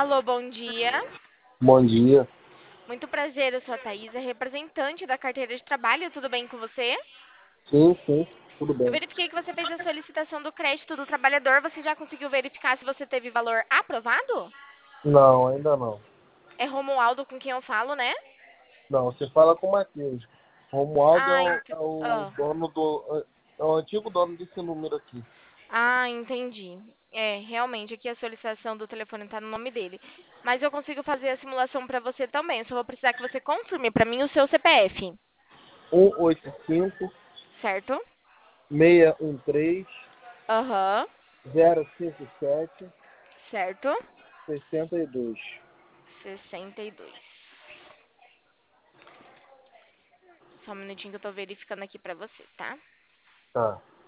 Alô, bom dia. Bom dia. Muito prazer, eu sou a Thaisa, representante da carteira de trabalho. Tudo bem com você? Sim, sim, tudo Eu bem. verifiquei que você fez a solicitação do crédito do trabalhador. Você já conseguiu verificar se você teve valor aprovado? Não, ainda não. É Romualdo com quem eu falo, né? Não, você fala com o Matheus. Romualdo Ah, é o ah, dono do. É o antigo dono desse número aqui. entendi. É, realmente, aqui a solicitação do telefone está no nome dele. Mas eu consigo fazer a simulação para você também. Eu só vou precisar que você confirme para mim o seu CPF, 185 certo? 613 Aham, 057 certo. 62. 62. Só um minutinho que eu tô verificando aqui pra você, tá? Tá.